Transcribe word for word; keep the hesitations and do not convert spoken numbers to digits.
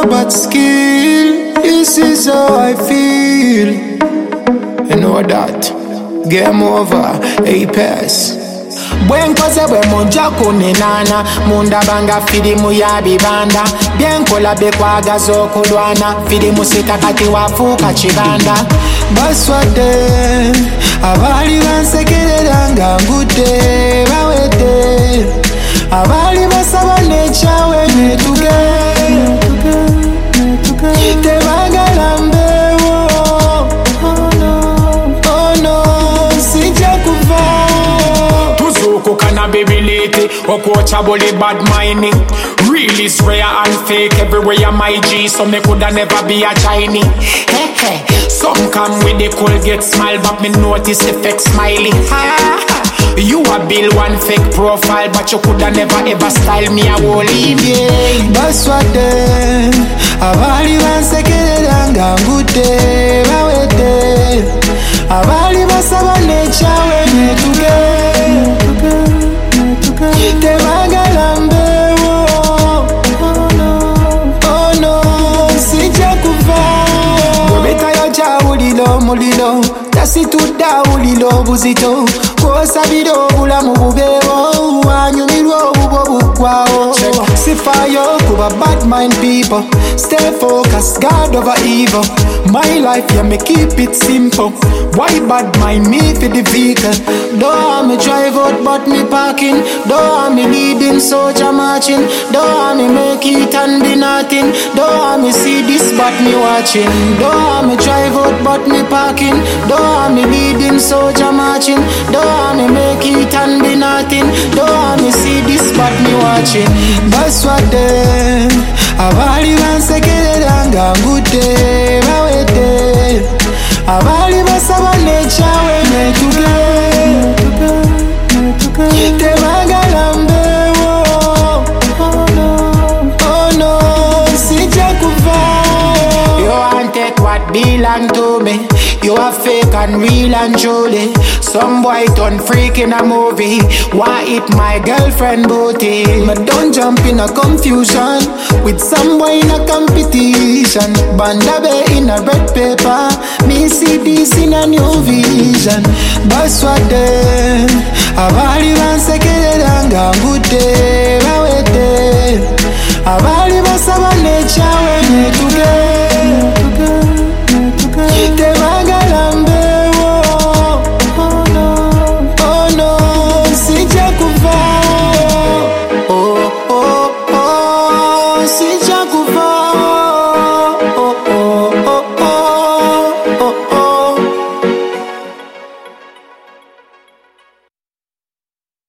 but skill. This is how I feel. You know that. Game over. Apex. Bwen koze bwe monja kunenana munda banga fidi muyabi banda bien kola bekwaga zokulwana fidi musika kati wafuka chibanda baswade abali bansekerera nga ngudde bawedde abali basaba nechawe netuge tebagala mbewo oh no sija kuva Kukana baby lady, uncoachable bad minding. Real is rare and fake everywhere you my G, so me coulda never be a Chinese. Hey hey, some come with the cool get smile, but me notice the fake smiley. Ha, you a build one fake profile, but you coulda never ever style me a whole evening. Baswade, abali bansekerera nga ngudde bawedde, abali basaba nechawe netuge. Tebagala mbewo oh no sija kuva Bwebeta yoja ulilo mulilo tasitudda ulilo buzito kwosabira obulamu bubeewo wanyumirwa obubwo buggwawo sifayo kuba bad mind people stay focused God over evil my life yeah me keep it simple why bad mind me for the vehicle don't want me drive out but me parking don't want me leading soldier marching don't want me make it and be nothing don't want me see this but me watching don't want me drive out but me parking don't want me leading soldier marching don't want me make it and be nothing don't want me see this but me watching baswade abali bansekerera nga ngudde bawedde abali basaba nechawe netuge tebagala mbewo oh no sija kuva you want take what belong to me you are fake and real and truly some boy turn freak in a movie why eat my girlfriend booty me don't jump in a confusion with some boy in a competition banda be in a red paper me see this in a new vision baswade abali bansekerera nga ngudde bawedde abali basaba nechawe netuge